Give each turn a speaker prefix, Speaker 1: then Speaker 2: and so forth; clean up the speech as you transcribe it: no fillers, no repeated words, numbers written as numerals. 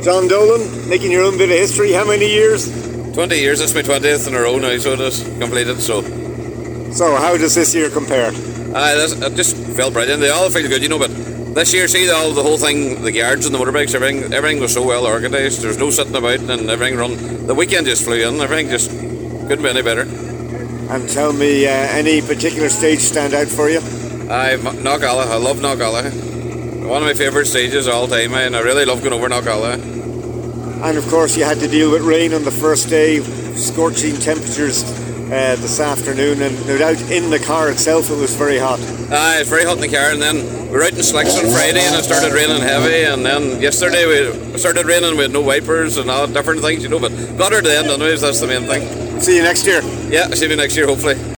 Speaker 1: John Dolan, making your own bit of history. How many years?
Speaker 2: 20 years. It's my 20th in a row now, so it is completed. So
Speaker 1: how does this year compare?
Speaker 2: it just felt brilliant. They all feel good, but this year, see the whole thing, the yards and the motorbikes, everything was so well organised. There's no sitting about and everything run. The weekend just flew in. Everything just couldn't be any better.
Speaker 1: And tell me, any particular stage stand out for you?
Speaker 2: Knockalla. I love Knockalla. One of my favourite stages of all time, and I really love going over Knockalla.
Speaker 1: And of course you had to deal with rain on the first day, scorching temperatures this afternoon, and no doubt in the car itself it was very hot.
Speaker 2: It's very hot in the car, and then we were out in slicks on Friday and it started raining heavy, and then yesterday we started raining with no wipers and all different things, but got her to the end anyways. That's the main thing.
Speaker 1: See you next year.
Speaker 2: Yeah, see you next year hopefully.